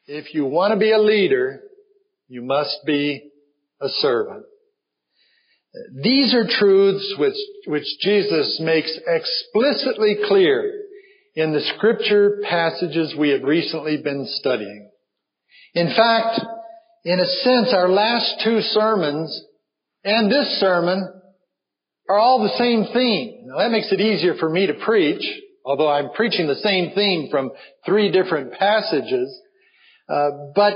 if you want to be a leader, you must be a servant. These are truths which Jesus makes explicitly clear in the scripture passages we have recently been studying. In fact, in a sense, our last two sermons and this sermon are all the same theme. Now, that makes it easier for me to preach, although I'm preaching the same theme from three different passages. But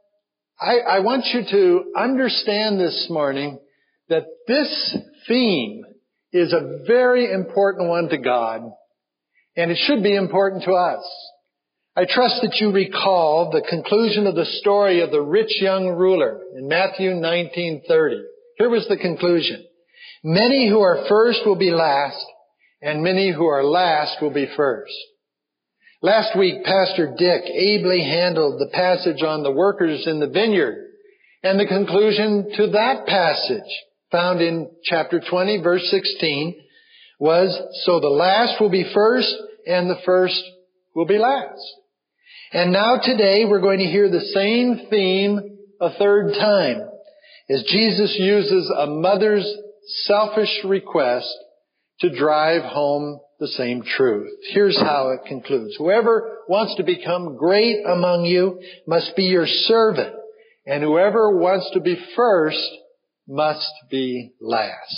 I want you to understand this morning that this theme is a very important one to God, and it should be important to us. I trust that you recall the conclusion of the story of the rich young ruler in Matthew 19:30. Here was the conclusion. Many who are first will be last, and many who are last will be first. Last week, Pastor Dick ably handled the passage on the workers in the vineyard, and the conclusion to that passage, found in chapter 20, verse 16, was, so the last will be first, and the first will be last. And now today, we're going to hear the same theme a third time, as Jesus uses a mother's selfish request to drive home the same truth. Here's how it concludes. Whoever wants to become great among you must be your servant, and whoever wants to be first must be last.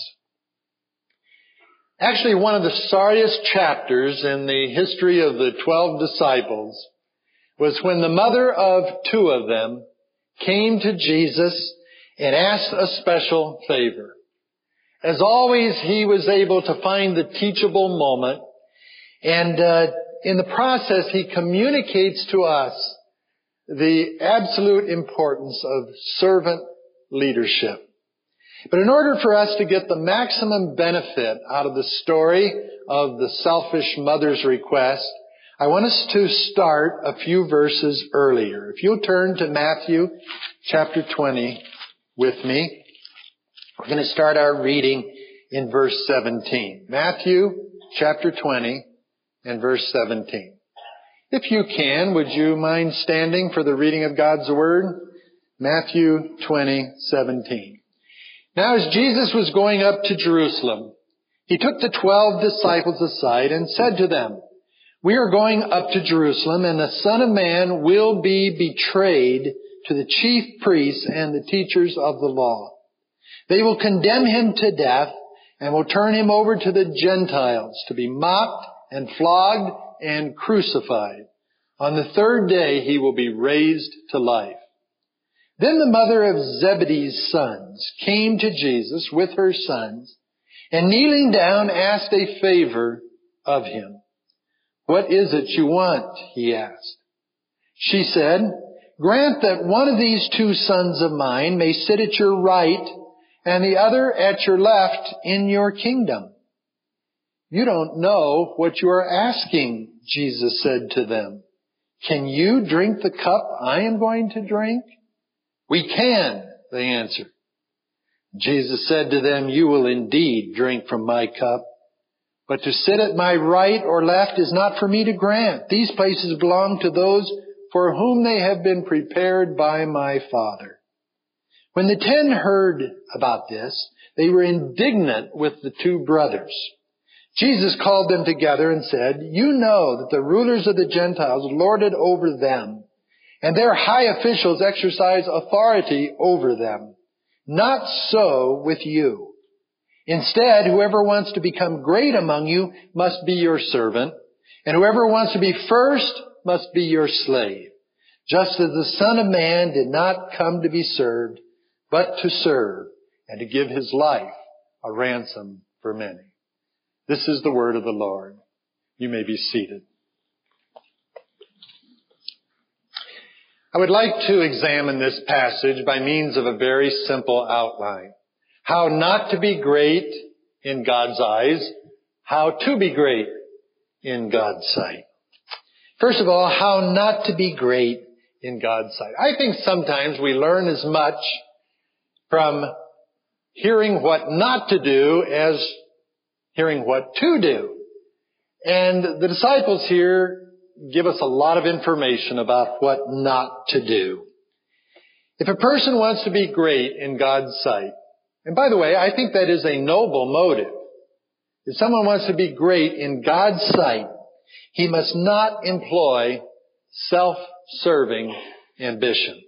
Actually, one of the sorriest chapters in the history of the 12 disciples was when the mother of two of them came to Jesus and asked a special favor. As always, he was able to find the teachable moment, and in the process, he communicates to us the absolute importance of servant leadership. But in order for us to get the maximum benefit out of the story of the selfish mother's request, I want us to start a few verses earlier. If you'll turn to Matthew chapter 20 with me, we're going to start our reading in verse 17. Matthew chapter 20 and verse 17. If you can, would you mind standing for the reading of God's Word? Matthew 20:17. Now as Jesus was going up to Jerusalem, he took the 12 disciples aside and said to them, we are going up to Jerusalem, and the Son of Man will be betrayed to the chief priests and the teachers of the law. They will condemn him to death and will turn him over to the Gentiles to be mocked and flogged and crucified. On the third day he will be raised to life. Then the mother of Zebedee's sons came to Jesus with her sons, and kneeling down asked a favor of him. What is it you want? He asked. She said, grant that one of these two sons of mine may sit at your right and the other at your left in your kingdom. You don't know what you are asking, Jesus said to them. Can you drink the cup I am going to drink? We can, they answered. Jesus said to them, you will indeed drink from my cup, but to sit at my right or left is not for me to grant. These places belong to those for whom they have been prepared by my Father. When the 10 heard about this, they were indignant with the two brothers. Jesus called them together and said, you know that the rulers of the Gentiles lord it over them, and their high officials exercise authority over them. Not so with you. Instead, whoever wants to become great among you must be your servant, and whoever wants to be first must be your slave, just as the Son of Man did not come to be served, but to serve, and to give his life a ransom for many. This is the word of the Lord. You may be seated. I would like to examine this passage by means of a very simple outline. How not to be great in God's eyes, how to be great in God's sight. First of all, how not to be great in God's sight. I think sometimes we learn as much from hearing what not to do as hearing what to do. And the disciples here, give us a lot of information about what not to do. If a person wants to be great in God's sight, and by the way, I think that is a noble motive. If someone wants to be great in God's sight, he must not employ self-serving ambition.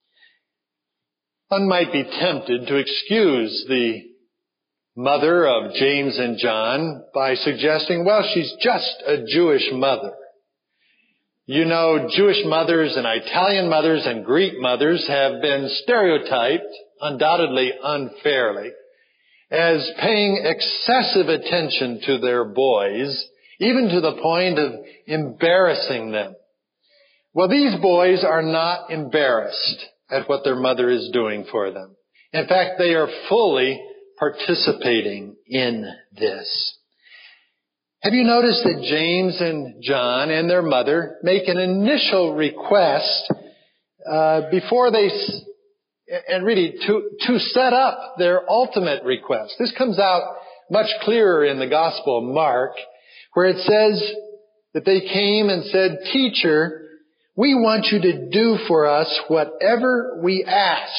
One might be tempted to excuse the mother of James and John by suggesting, well, she's just a Jewish mother. You know, Jewish mothers and Italian mothers and Greek mothers have been stereotyped, undoubtedly unfairly, as paying excessive attention to their boys, even to the point of embarrassing them. Well, these boys are not embarrassed at what their mother is doing for them. In fact, they are fully participating in this. Have you noticed that James and John and their mother make an initial request before they, and really to set up their ultimate request? This comes out much clearer in the Gospel of Mark, where it says that they came and said, "Teacher, we want you to do for us whatever we ask."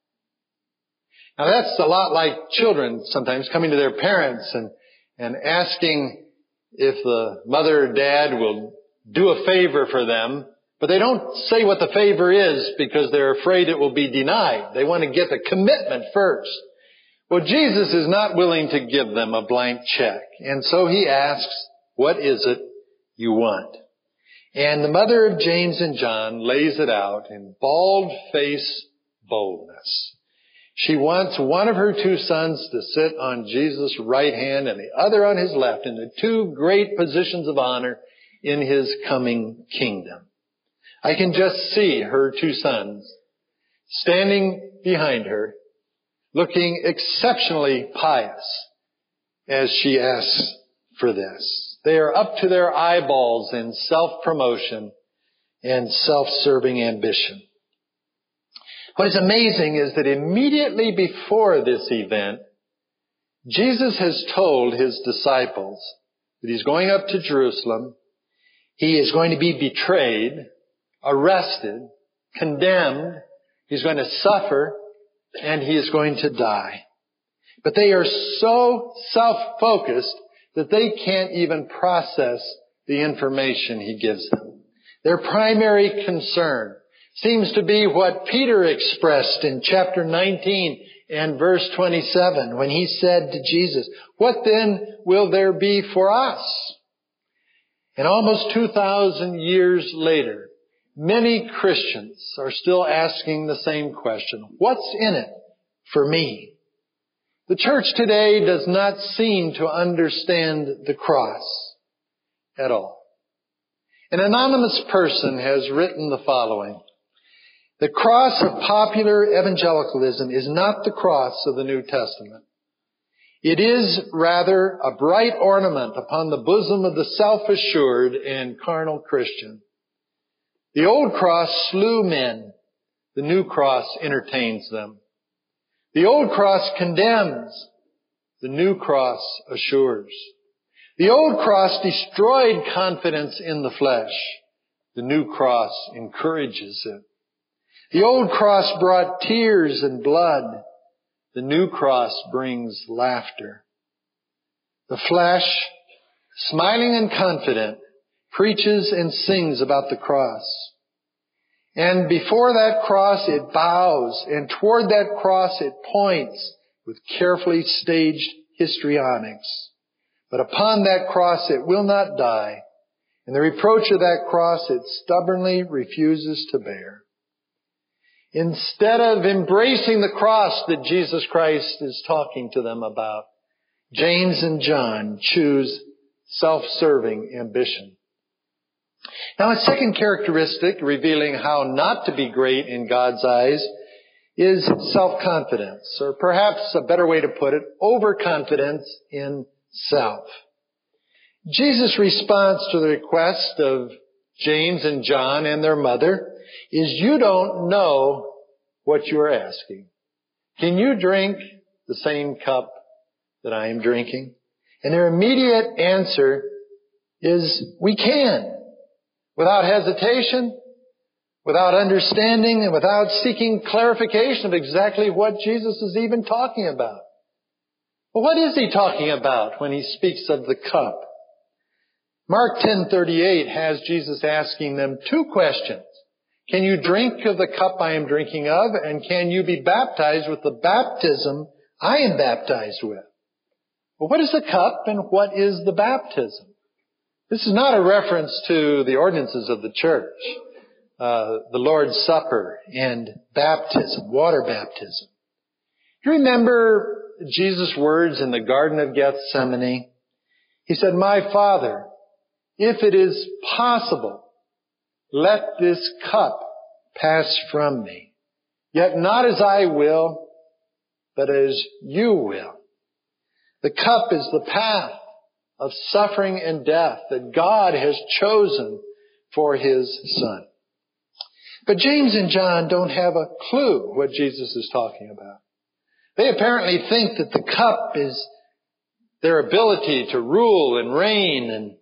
Now that's a lot like children sometimes coming to their parents and asking if the mother or dad will do a favor for them, but they don't say what the favor is because they're afraid it will be denied. They want to get the commitment first. Well, Jesus is not willing to give them a blank check, and so he asks, "What is it you want?" And the mother of James and John lays it out in bald-faced boldness. She wants one of her two sons to sit on Jesus' right hand and the other on his left in the two great positions of honor in his coming kingdom. I can just see her two sons standing behind her, looking exceptionally pious as she asks for this. They are up to their eyeballs in self-promotion and self-serving ambition. What is amazing is that immediately before this event, Jesus has told his disciples that he's going up to Jerusalem. He is going to be betrayed, arrested, condemned. He's going to suffer, and he is going to die. But they are so self-focused that they can't even process the information he gives them. Their primary concern seems to be what Peter expressed in chapter 19 and verse 27 when he said to Jesus, "What then will there be for us?" And almost 2,000 years later, many Christians are still asking the same question. What's in it for me? The church today does not seem to understand the cross at all. An anonymous person has written the following: "The cross of popular evangelicalism is not the cross of the New Testament. It is rather a bright ornament upon the bosom of the self-assured and carnal Christian. The old cross slew men. The new cross entertains them. The old cross condemns. The new cross assures. The old cross destroyed confidence in the flesh. The new cross encourages it. The old cross brought tears and blood. The new cross brings laughter. The flesh, smiling and confident, preaches and sings about the cross. And before that cross it bows, and toward that cross it points with carefully staged histrionics. But upon that cross it will not die, and the reproach of that cross it stubbornly refuses to bear. Instead of embracing the cross that Jesus Christ is talking to them about, James and John choose self-serving ambition. Now, a second characteristic revealing how not to be great in God's eyes is self-confidence, or perhaps a better way to put it, overconfidence in self. Jesus' response to the request of James and John and their mother is, "You don't know what you are asking. Can you drink the same cup that I am drinking?" And their immediate answer is, "We can. without hesitation, without understanding, and without seeking clarification of exactly what Jesus is even talking about. Well, what is he talking about when he speaks of the cup? Mark 10:38 has Jesus asking them two questions. Can you drink of the cup I am drinking of? And can you be baptized with the baptism I am baptized with? Well, what is the cup and what is the baptism? This is not a reference to the ordinances of the church, the Lord's Supper and baptism, water baptism. Do you remember Jesus' words in the Garden of Gethsemane? He said, "My Father, if it is possible, let this cup pass from me. Yet not as I will, but as you will." The cup is the path of suffering and death that God has chosen for His Son. But James and John don't have a clue what Jesus is talking about. They apparently think that the cup is their ability to rule and reign and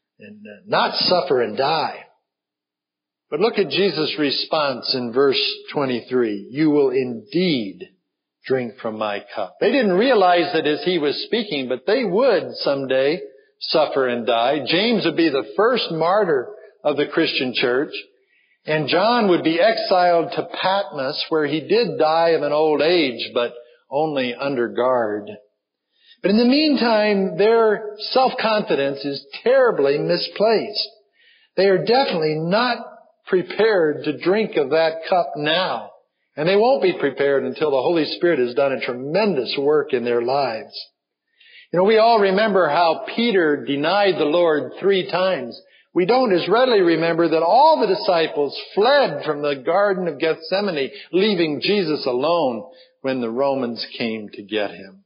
not suffer and die. But look at Jesus' response in verse 23. "You will indeed drink from my cup." They didn't realize that as he was speaking, but they would someday suffer and die. James would be the first martyr of the Christian church, and John would be exiled to Patmos, where he did die of an old age, but only under guard. But in the meantime, their self-confidence is terribly misplaced. They are definitely not prepared to drink of that cup now. And they won't be prepared until the Holy Spirit has done a tremendous work in their lives. You know, we all remember how Peter denied the Lord 3 times. We don't as readily remember that all the disciples fled from the Garden of Gethsemane, leaving Jesus alone when the Romans came to get him.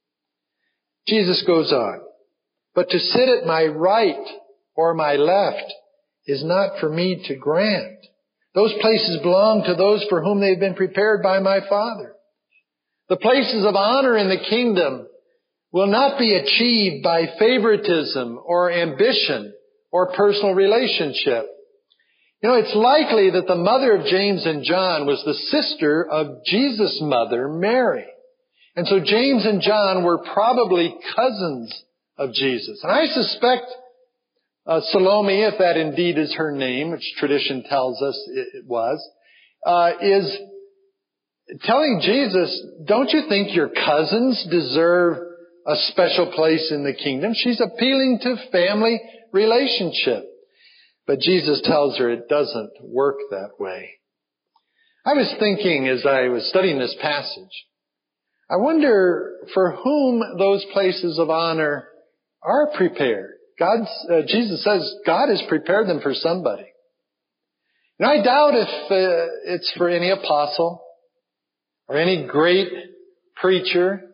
Jesus goes on, "But to sit at my right or my left is not for me to grant. Those places belong to those for whom they have been prepared by my Father. The places of honor in the kingdom will not be achieved by favoritism or ambition or personal relationship." You know, it's likely that the mother of James and John was the sister of Jesus' mother, Mary. And so James and John were probably cousins of Jesus. And I suspect Salome, if that indeed is her name, which tradition tells us it was, is telling Jesus, "Don't you think your cousins deserve a special place in the kingdom?" She's appealing to family relationship. But Jesus tells her it doesn't work that way. I was thinking as I was studying this passage, I wonder for whom those places of honor are prepared. Jesus says God has prepared them for somebody. And I doubt if it's for any apostle or any great preacher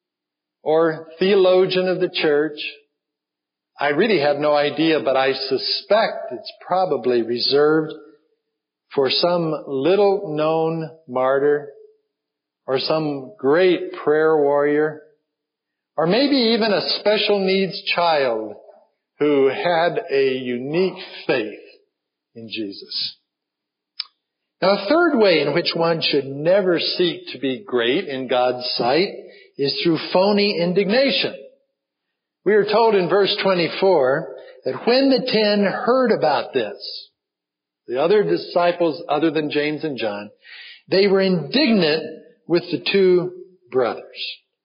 or theologian of the church. I really have no idea, but I suspect it's probably reserved for some little-known martyr or some great prayer warrior, or maybe even a special needs child who had a unique faith in Jesus. Now, a third way in which one should never seek to be great in God's sight is through phony indignation. We are told in verse 24 that when the 10 heard about this, the other disciples other than James and John, they were indignant with the 2 brothers.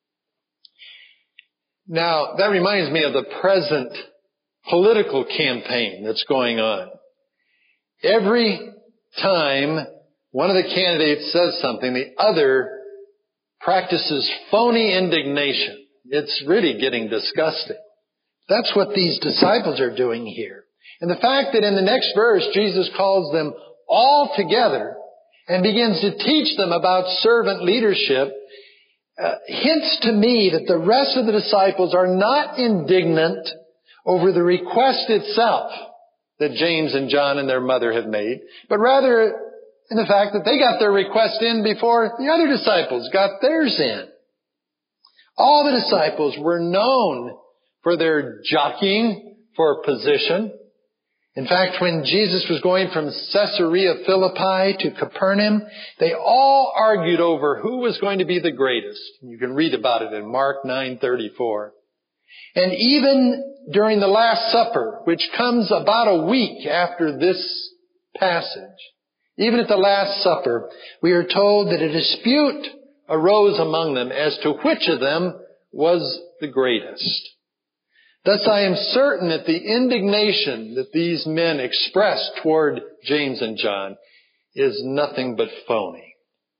Now, that reminds me of the present political campaign that's going on. Every time one of the candidates says something, the other practices phony indignation. It's really getting disgusting. That's what these disciples are doing here. And the fact that in the next verse, Jesus calls them all together and begins to teach them about servant leadership hints to me that the rest of the disciples are not indignant over the request itself that James and John and their mother have made, but rather in the fact that they got their request in before the other disciples got theirs in. All the disciples were known for their jockeying for position, In fact, when Jesus was going from Caesarea Philippi to Capernaum, they all argued over who was going to be the greatest. You can read about it in Mark 9:34. And even during the Last Supper, which comes about a week after this passage, even at the Last Supper, we are told that a dispute arose among them as to which of them was the greatest. Thus I am certain that the indignation that these men expressed toward James and John is nothing but phony.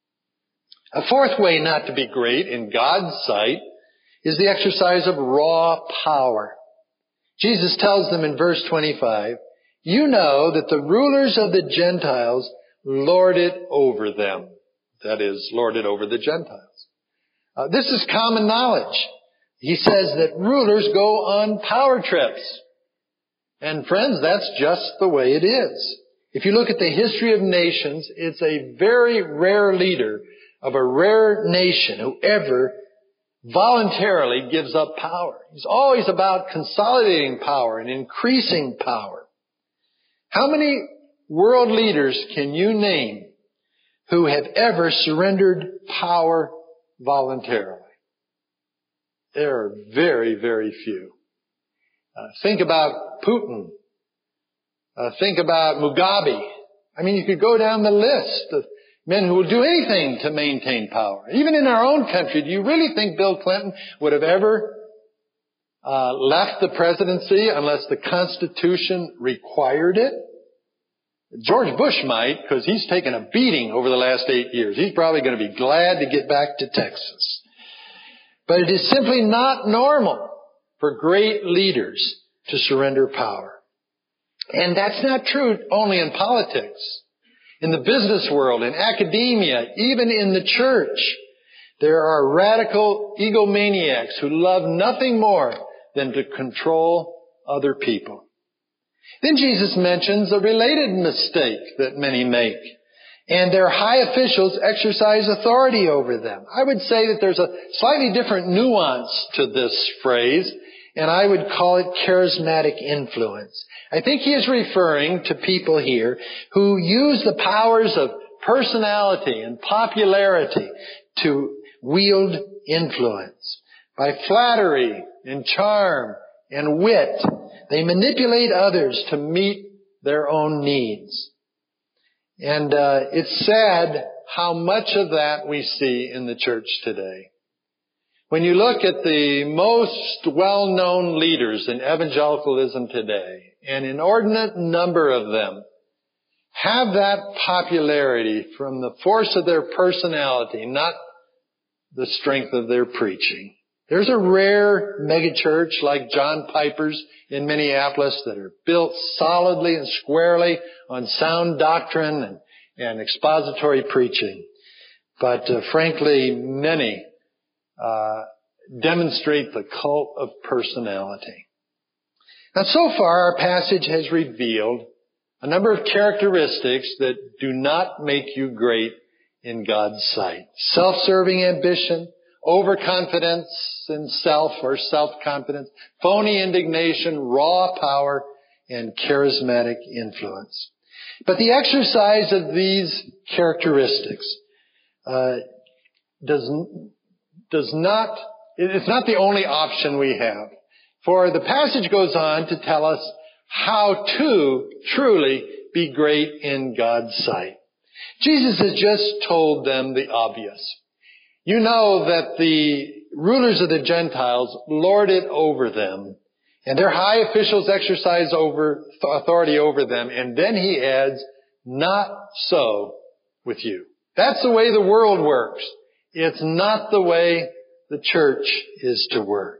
A fourth way not to be great in God's sight is the exercise of raw power. Jesus tells them in verse 25, "You know that the rulers of the Gentiles lord it over them." That is, lord it over the Gentiles. This is common knowledge. He says that rulers go on power trips. And friends, that's just the way it is. If you look at the history of nations, it's a very rare leader of a rare nation who ever voluntarily gives up power. He's always about consolidating power and increasing power. How many world leaders can you name who have ever surrendered power voluntarily? There are very, very few. Think about Putin. Think about Mugabe. I mean, you could go down the list of men who will do anything to maintain power. Even in our own country, do you really think Bill Clinton would have ever left the presidency unless the Constitution required it? George Bush might, because he's taken a beating over the last 8 years. He's probably going to be glad to get back to Texas. But it is simply not normal for great leaders to surrender power. And that's not true only in politics. In the business world, in academia, even in the church, there are radical egomaniacs who love nothing more than to control other people. Then Jesus mentions a related mistake that many make. And their high officials exercise authority over them. I would say that there's a slightly different nuance to this phrase, and I would call it charismatic influence. I think he is referring to people here who use the powers of personality and popularity to wield influence. By flattery and charm and wit, they manipulate others to meet their own needs. And it's sad how much of that we see in the church today. When you look at the most well-known leaders in evangelicalism today, an inordinate number of them have that popularity from the force of their personality, not the strength of their preaching. There's a rare megachurch like John Piper's in Minneapolis that are built solidly and squarely on sound doctrine and expository preaching. But frankly, many demonstrate the cult of personality. Now, so far, our passage has revealed a number of characteristics that do not make you great in God's sight. Self-serving ambition, overconfidence in self or self-confidence, phony indignation, raw power, and charismatic influence. But the exercise of these characteristics it's not the only option we have. For the passage goes on to tell us how to truly be great in God's sight. Jesus has just told them the obvious. You know that the rulers of the Gentiles lord it over them, and their high officials exercise authority over them. And then he adds, not so with you. That's the way the world works. It's not the way the church is to work.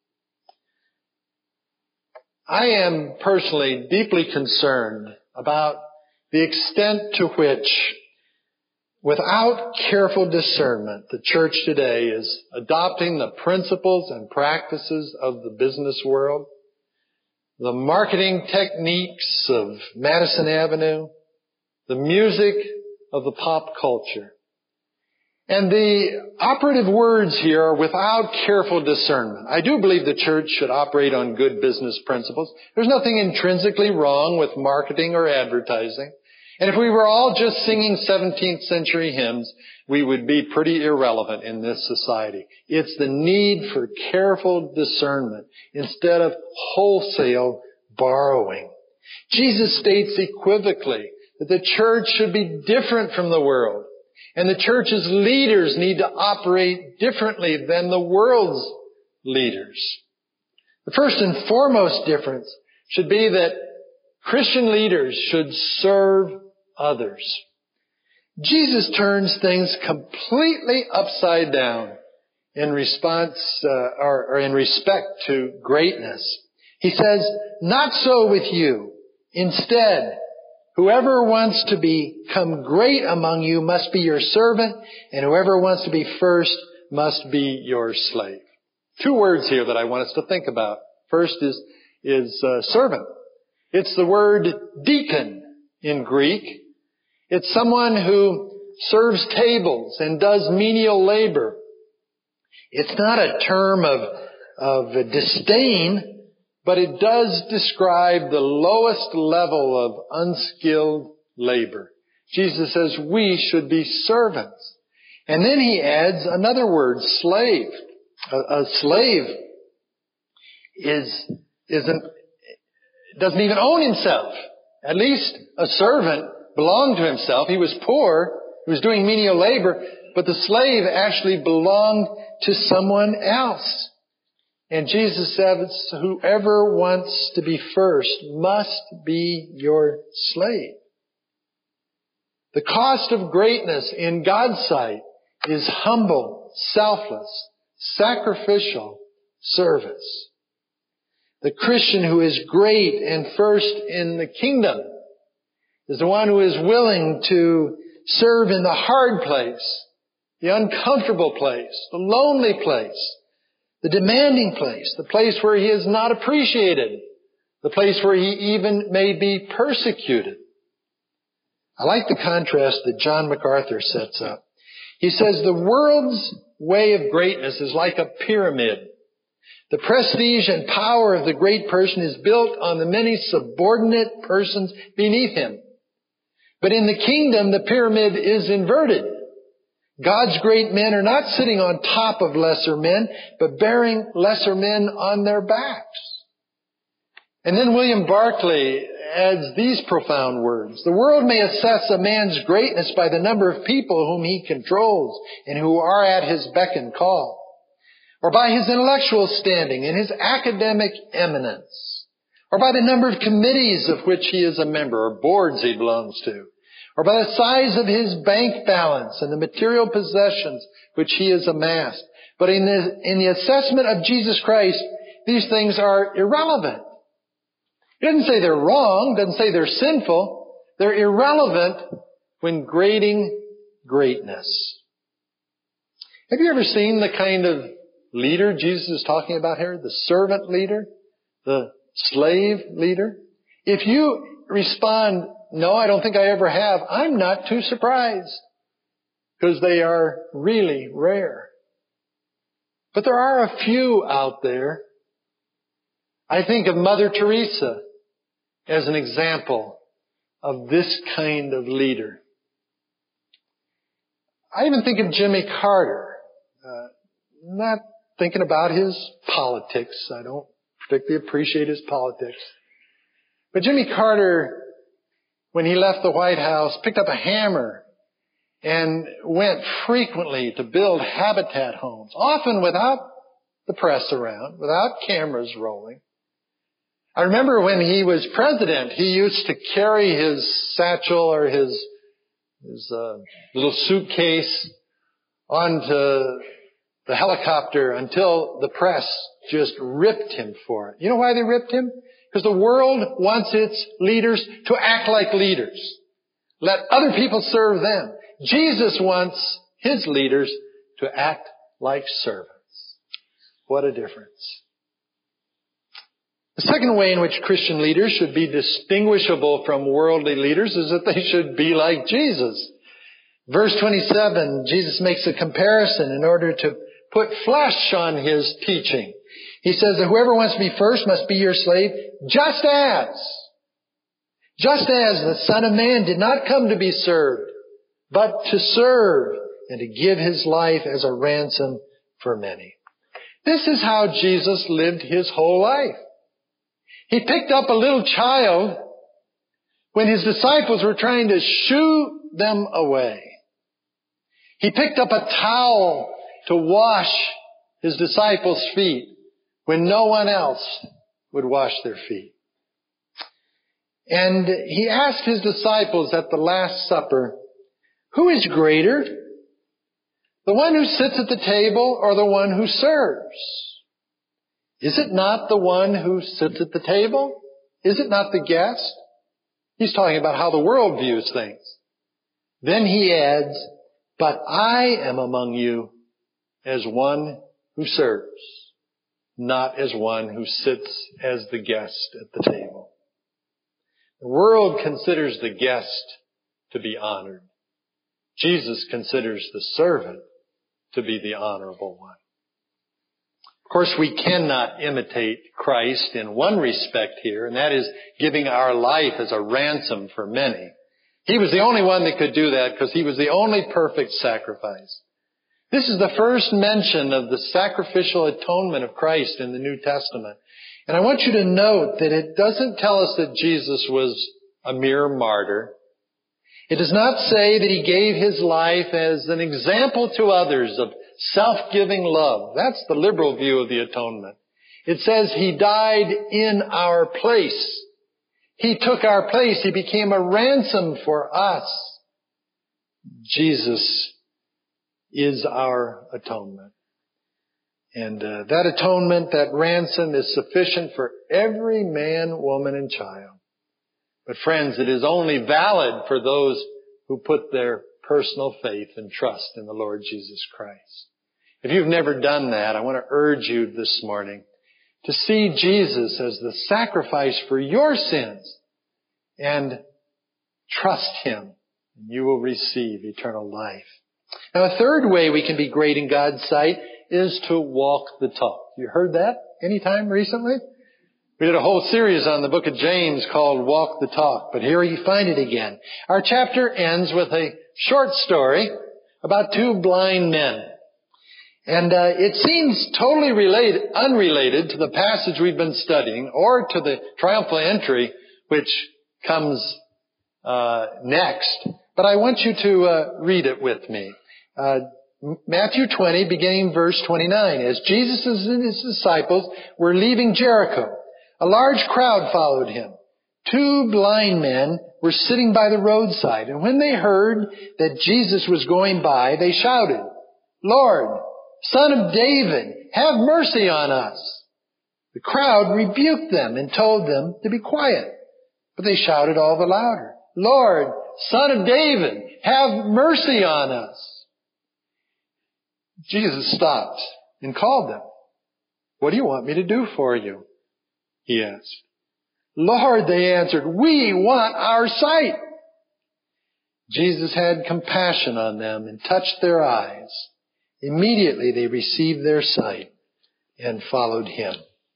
I am personally deeply concerned about the extent to which, without careful discernment, the church today is adopting the principles and practices of the business world, the marketing techniques of Madison Avenue, the music of the pop culture. And the operative words here are without careful discernment. I do believe the church should operate on good business principles. There's nothing intrinsically wrong with marketing or advertising. And if we were all just singing 17th century hymns, we would be pretty irrelevant in this society. It's the need for careful discernment instead of wholesale borrowing. Jesus states equivocally that the church should be different from the world. And the church's leaders need to operate differently than the world's leaders. The first and foremost difference should be that Christian leaders should serve others. Jesus turns things completely upside down in response or in respect to greatness. He says, "Not so with you. Instead, whoever wants to become great among you must be your servant, and whoever wants to be first must be your slave." Two words here that I want us to think about. First is servant. It's the word deacon in Greek. It's someone who serves tables and does menial labor. It's not a term of disdain, but it does describe the lowest level of unskilled labor. Jesus says we should be servants. And then he adds another word, slave. A slave doesn't even own himself. At least a servant belonged to himself. He was poor. He was doing menial labor. But the slave actually belonged to someone else. And Jesus says, whoever wants to be first must be your slave. The cost of greatness in God's sight is humble, selfless, sacrificial service. The Christian who is great and first in the kingdom is the one who is willing to serve in the hard place, the uncomfortable place, the lonely place, the demanding place, the place where he is not appreciated, the place where he even may be persecuted. I like the contrast that John MacArthur sets up. He says the world's way of greatness is like a pyramid. The prestige and power of the great person is built on the many subordinate persons beneath him. But in the kingdom, the pyramid is inverted. God's great men are not sitting on top of lesser men, but bearing lesser men on their backs. And then William Barclay adds these profound words. The world may assess a man's greatness by the number of people whom he controls and who are at his beck and call, or by his intellectual standing and his academic eminence, or by the number of committees of which he is a member, or boards he belongs to, or by the size of his bank balance and the material possessions which he has amassed. But in the assessment of Jesus Christ, these things are irrelevant. It doesn't say they're wrong, doesn't say they're sinful. They're irrelevant when grading greatness. Have you ever seen the kind of leader Jesus is talking about here? The servant leader? The slave leader? If you respond, no, I don't think I ever have, I'm not too surprised, because they are really rare. But there are a few out there. I think of Mother Teresa as an example of this kind of leader. I even think of Jimmy Carter. Not thinking about his politics. I don't particularly appreciate his politics. But Jimmy Carter, when he left the White House, picked up a hammer and went frequently to build habitat homes, often without the press around, without cameras rolling. I remember when he was president, he used to carry his satchel or his little suitcase onto the helicopter until the press just ripped him for it. You know why they ripped him? Because the world wants its leaders to act like leaders. Let other people serve them. Jesus wants his leaders to act like servants. What a difference. The second way in which Christian leaders should be distinguishable from worldly leaders is that they should be like Jesus. Verse 27, Jesus makes a comparison in order to put flesh on his teaching. He says that whoever wants to be first must be your slave, just as the Son of Man did not come to be served, but to serve and to give his life as a ransom for many. This is how Jesus lived his whole life. He picked up a little child when his disciples were trying to shoo them away. He picked up a towel to wash his disciples' feet when no one else would wash their feet. And he asked his disciples at the Last Supper, who is greater? The one who sits at the table or the one who serves? Is it not the one who sits at the table? Is it not the guest? He's talking about how the world views things. Then he adds, but I am among you as one who serves, not as one who sits as the guest at the table. The world considers the guest to be honored. Jesus considers the servant to be the honorable one. Of course, we cannot imitate Christ in one respect here, and that is giving our life as a ransom for many. He was the only one that could do that because he was the only perfect sacrifice. This is the first mention of the sacrificial atonement of Christ in the New Testament. And I want you to note that it doesn't tell us that Jesus was a mere martyr. It does not say that he gave his life as an example to others of self-giving love. That's the liberal view of the atonement. It says he died in our place. He took our place. He became a ransom for us. Jesus is our atonement. And that atonement, that ransom is sufficient for every man, woman, and child. But friends, it is only valid for those who put their personal faith and trust in the Lord Jesus Christ. If you've never done that, I want to urge you this morning to see Jesus as the sacrifice for your sins and trust Him, and you will receive eternal life. Now, a third way we can be great in God's sight is to walk the talk. You heard that any time recently? We did a whole series on the book of James called Walk the Talk, but here you find it again. Our chapter ends with a short story about two blind men. And it seems totally unrelated to the passage we've been studying or to the triumphal entry, which comes next. But I want you to read it with me. Matthew 20, beginning verse 29. As Jesus and his disciples were leaving Jericho, a large crowd followed him. Two blind men were sitting by the roadside, and when they heard that Jesus was going by, they shouted, "Lord, Son of David, have mercy on us." The crowd rebuked them and told them to be quiet, but they shouted all the louder, "Lord, Son of David, have mercy on us." Jesus stopped and called them. "What do you want me to do for you?" he asked. "Lord," they answered, "we want our sight." Jesus had compassion on them and touched their eyes. Immediately they received their sight and followed him.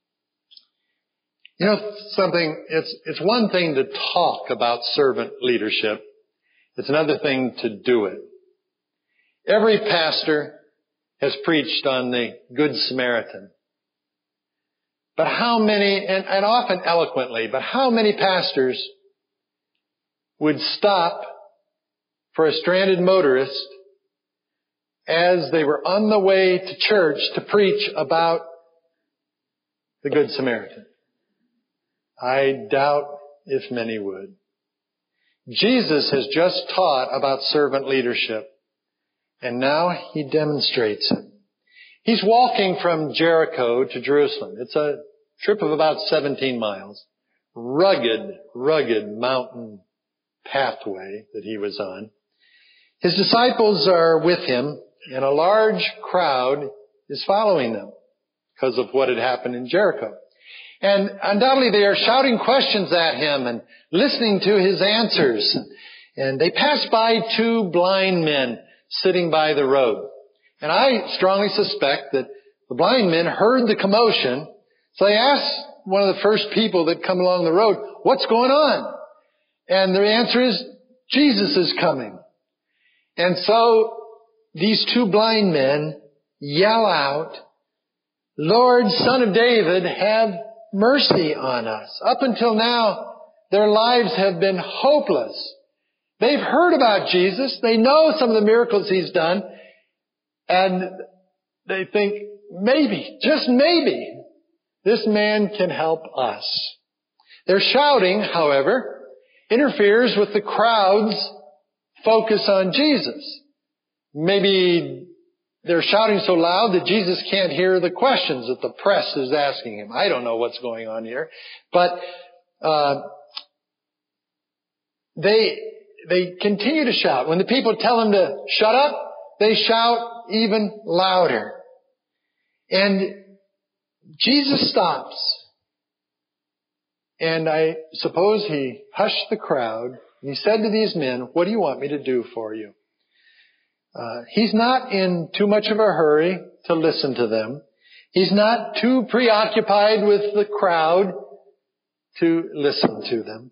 You know something, it's one thing to talk about servant leadership. It's another thing to do it. Every pastor has preached on the Good Samaritan. But how many, and often eloquently, but how many pastors would stop for a stranded motorist as they were on the way to church to preach about the Good Samaritan? I doubt if many would. Jesus has just taught about servant leadership, and now he demonstrates it. He's walking from Jericho to Jerusalem. It's a trip of about 17 miles. Rugged mountain pathway that he was on. His disciples are with him, and a large crowd is following them because of what had happened in Jericho. And undoubtedly they are shouting questions at him and listening to his answers. And they passed by two blind men sitting by the road. And I strongly suspect that the blind men heard the commotion, so they asked one of the first people that come along the road, "What's going on?" And the answer is, "Jesus is coming." And so these two blind men yell out, "Lord, Son of David, have mercy on us." Up until now, their lives have been hopeless. They've heard about Jesus. They know some of the miracles He's done. And they think, maybe, just maybe, this man can help us. Their shouting, however, interferes with the crowd's focus on Jesus. Maybe they're shouting so loud that Jesus can't hear the questions that the press is asking Him. I don't know what's going on here. But they continue to shout. When the people tell them to shut up, they shout even louder. And Jesus stops. And I suppose He hushed the crowd. And He said to these men, "What do you want me to do for you?" He's not in too much of a hurry to listen to them. He's not too preoccupied with the crowd to listen to them.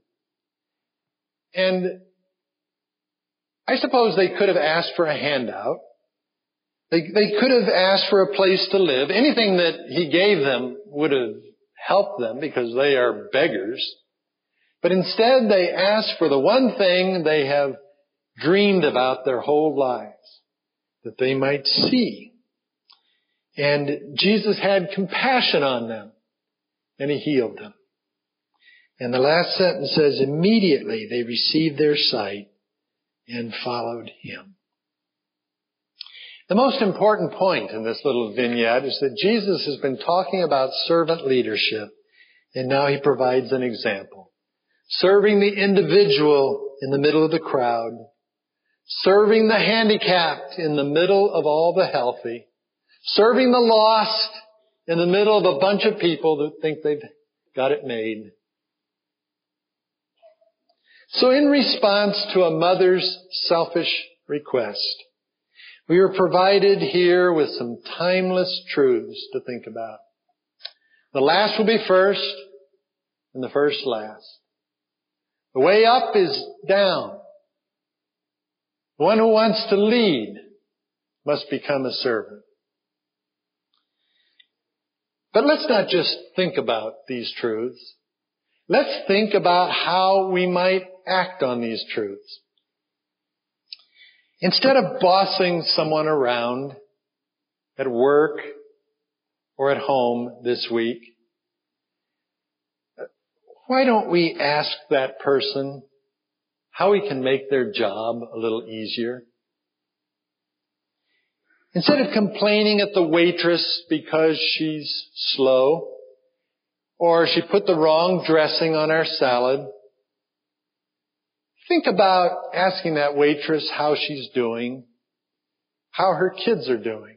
And I suppose they could have asked for a handout. They could have asked for a place to live. Anything that He gave them would have helped them because they are beggars. But instead they asked for the one thing they have dreamed about their whole lives, that they might see. And Jesus had compassion on them, and He healed them. And the last sentence says, immediately they received their sight and followed Him. The most important point in this little vignette is that Jesus has been talking about servant leadership, and now He provides an example. Serving the individual in the middle of the crowd, serving the handicapped in the middle of all the healthy, serving the lost in the middle of a bunch of people that think they've got it made. So in response to a mother's selfish request, we are provided here with some timeless truths to think about. The last will be first, and the first last. The way up is down. The one who wants to lead must become a servant. But let's not just think about these truths. Let's think about how we might act on these truths. Instead of bossing someone around at work or at home this week, why don't we ask that person how we can make their job a little easier? Instead of complaining at the waitress because she's slow, or she put the wrong dressing on our salad, think about asking that waitress how she's doing, how her kids are doing.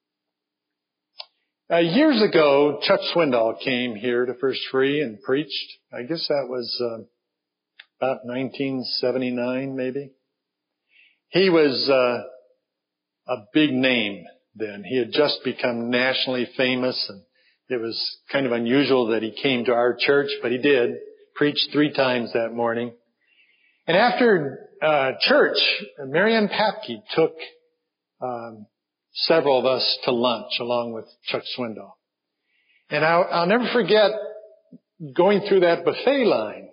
Years ago, Chuck Swindoll came here to First Free and preached. I guess that was about 1979, maybe. He was a big name then. He had just become nationally famous, and it was kind of unusual that he came to our church, but he did. Preached 3 times that morning. And after church, Marianne Papke took several of us to lunch along with Chuck Swindoll. And I'll never forget going through that buffet line.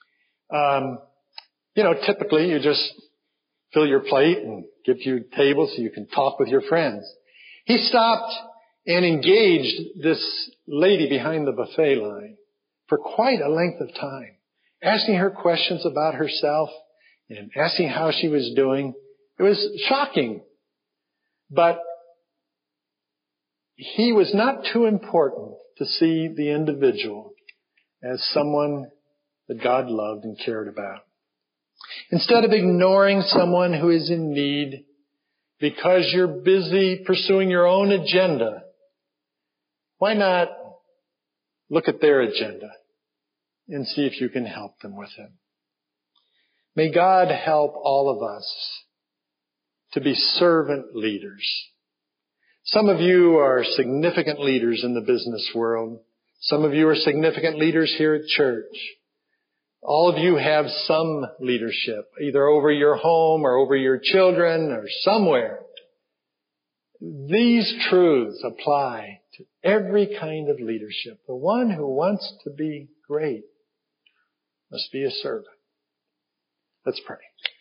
Typically you just fill your plate and get to your table so you can talk with your friends. He stopped and engaged this lady behind the buffet line for quite a length of time, asking her questions about herself and asking how she was doing. It was shocking. But he was not too important to see the individual as someone that God loved and cared about. Instead of ignoring someone who is in need because you're busy pursuing your own agenda, why not look at their agenda and see if you can help them with it? May God help all of us to be servant leaders. Some of you are significant leaders in the business world. Some of you are significant leaders here at church. All of you have some leadership, either over your home or over your children or somewhere. These truths apply to every kind of leadership. The one who wants to be great must be a servant. Let's pray.